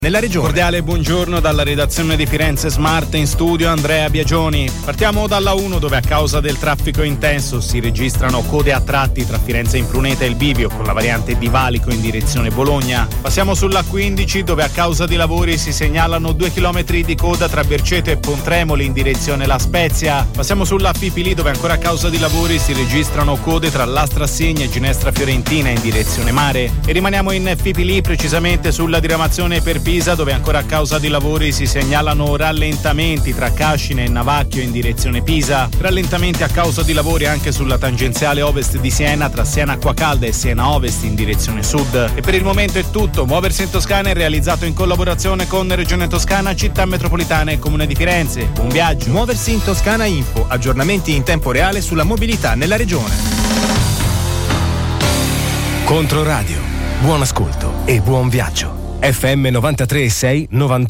nella regione. Cordiale buongiorno dalla redazione di Firenze Smart, in studio Andrea Biagioni. Partiamo dalla 1, dove a causa del traffico intenso si registrano code a tratti tra Firenze Impruneta e il Bivio con la variante di Valico in direzione Bologna. Passiamo sulla 15, dove a causa di lavori si segnalano 2 chilometri di coda tra Berceto e Pontremoli in direzione La Spezia. Passiamo sulla Fipili, dove ancora a causa di lavori si registrano code tra Lastra Segna e Ginestra Fiorentina in direzione mare. E rimaniamo in Fipili, precisamente sulla diramazione per Pisa, dove ancora a causa di lavori si segnalano rallentamenti tra Cascine e Navacchio in direzione Pisa, rallentamenti a causa di lavori anche sulla tangenziale ovest di Siena tra Siena Acquacalda e Siena Ovest in direzione sud. E per il momento è tutto. Muoversi in Toscana è realizzato in collaborazione con Regione Toscana, Città Metropolitana e Comune di Firenze. Buon viaggio. Muoversi in Toscana Info, aggiornamenti in tempo reale sulla mobilità nella regione. Controradio, buon ascolto e buon viaggio. FM 93.6 91.